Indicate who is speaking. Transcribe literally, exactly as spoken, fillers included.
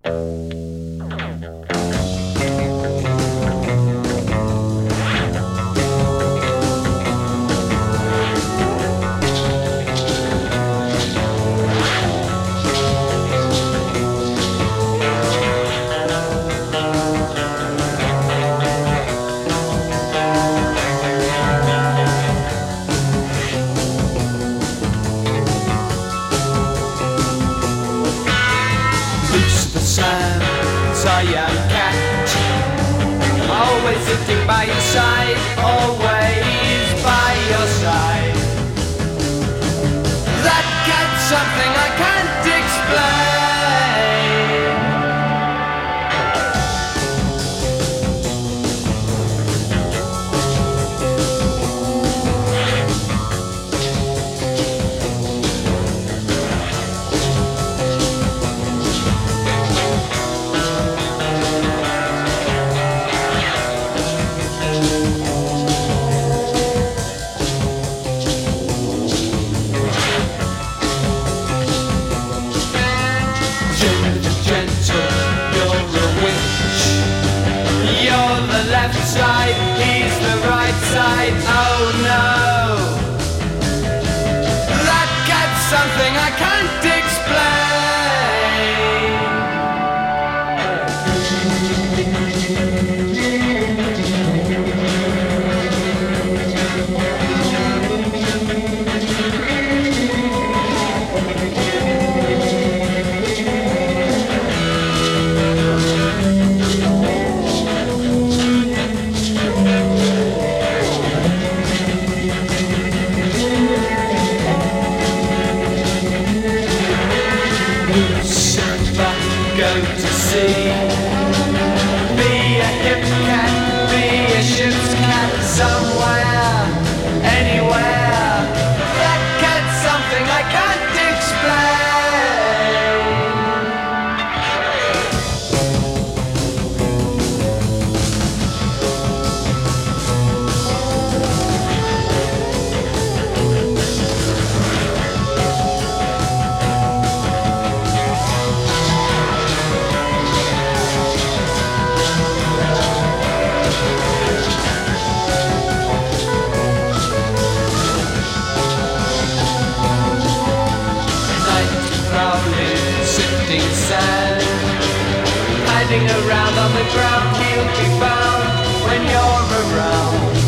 Speaker 1: Lucifer, a young cat, always sitting by your side, always by your side. That cat's something I can't explain. Left side, he's the right side, oh no. That cat's something I can't go to sea. Be a hip cat, be a ship's cat, somewhere, anywhere. That cat's something I can't explain. Sand, hiding around on the ground, he'll be found when you're around.